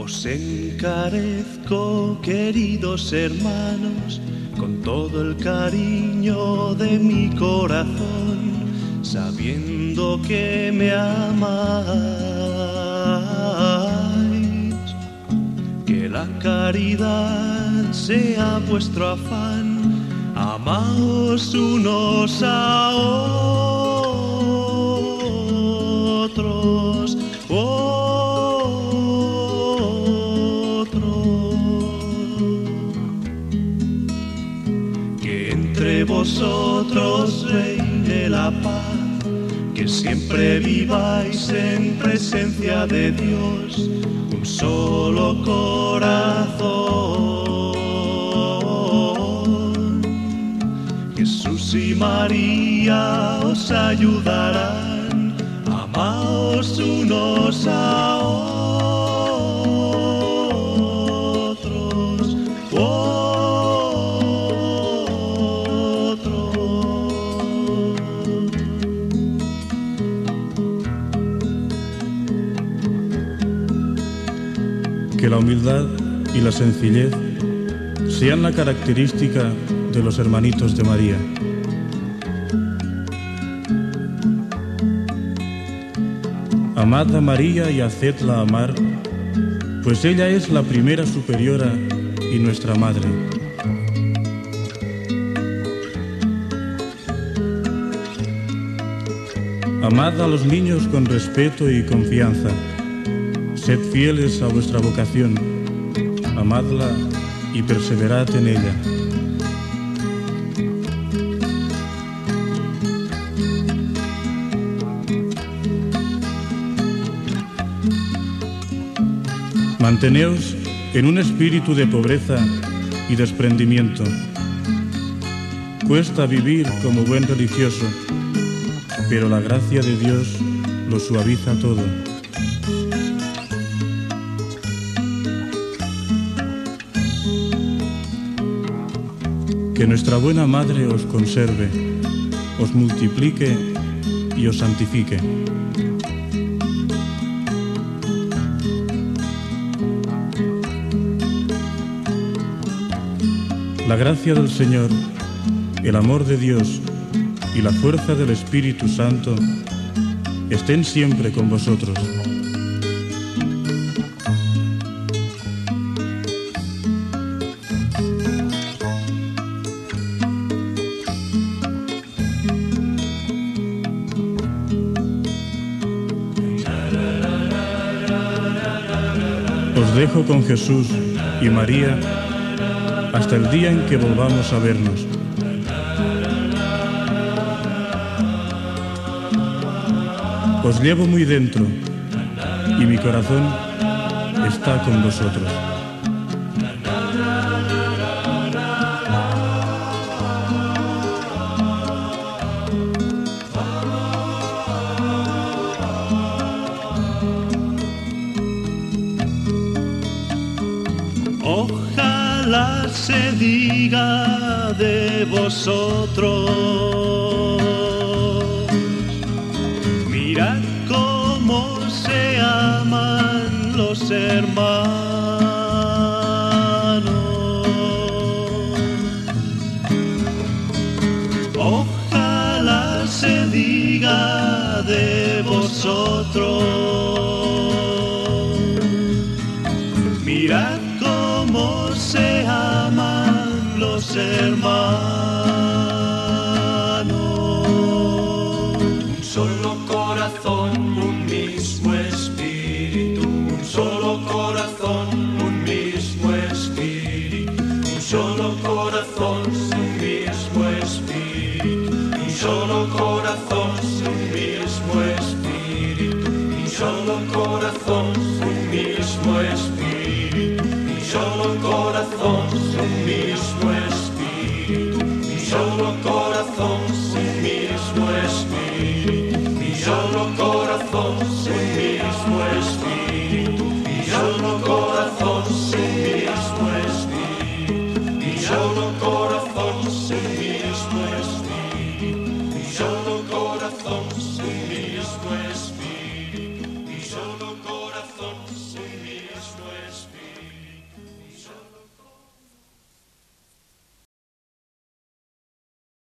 Os encarezco, queridos hermanos, con todo el cariño de mi corazón, sabiendo que me amáis, que la caridad sea vuestro afán, amaos unos a otros. Que entre vosotros reine la paz, que siempre viváis en presencia de Dios, un solo corazón. Jesús y María os ayudarán, amaos unos a otros. Que la humildad y la sencillez sean la característica de los hermanitos de María. Amad a María y hacedla amar, pues ella es la primera superiora y nuestra madre. Amad a los niños con respeto y confianza. Sed fieles a vuestra vocación, amadla y perseverad en ella. Manteneos en un espíritu de pobreza y desprendimiento. Cuesta vivir como buen religioso, pero la gracia de Dios lo suaviza todo. Que nuestra buena Madre os conserve, os multiplique y os santifique. La gracia del Señor, el amor de Dios y la fuerza del Espíritu Santo estén siempre con vosotros. Os dejo con Jesús y María hasta el día en que volvamos a vernos. Os llevo muy dentro y mi corazón está con vosotros. Ojalá se diga de vosotros: mirad cómo se aman los hermanos. Ojalá se diga de vosotros: mirad cómo se aman los hermanos. Un solo corazón, un mismo espíritu. Un solo corazón, un mismo espíritu. Un solo corazón, un mismo espíritu. Un solo corazón, un mismo espíritu. Un solo corazón, un mismo espíritu. Un solo corazón, un mismo espíritu. Un solo corazón, un mismo espíritu. Un solo corazón, un mismo espíritu. Un solo corazón, un mismo espíritu. Un solo corazón, un mismo espíritu. Un solo corazón, un mismo espíritu. Un solo corazón, un mismo espíritu. espíritu.